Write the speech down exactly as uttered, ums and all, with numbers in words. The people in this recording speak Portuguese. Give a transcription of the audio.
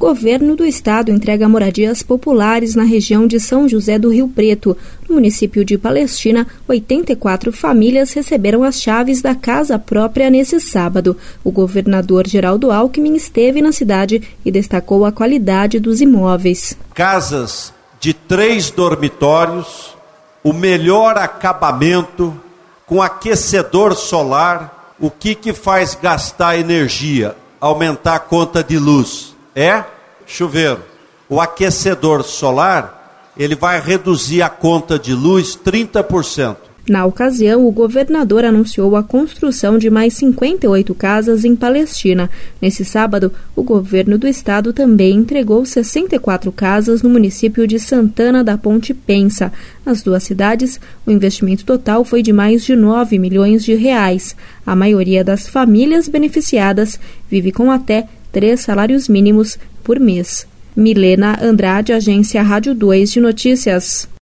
Governo do Estado entrega moradias populares na região de São José do Rio Preto. No município de Palestina, oitenta e quatro famílias receberam as chaves da casa própria nesse sábado. O governador Geraldo Alckmin esteve na cidade e destacou a qualidade dos imóveis. Casas de três dormitórios, o melhor acabamento, com aquecedor solar. O que que faz gastar energia? Aumentar a conta de luz. É chuveiro. O aquecedor solar, ele vai reduzir a conta de luz trinta por cento. Na ocasião, o governador anunciou a construção de mais cinquenta e oito casas em Palestina. Nesse sábado, o governo do estado também entregou sessenta e quatro casas no município de Santana da Ponte Pensa. Nas duas cidades, o investimento total foi de mais de nove milhões de reais. A maioria das famílias beneficiadas vive com até três salários mínimos por mês. Milena Andrade, Agência Rádio dois de Notícias.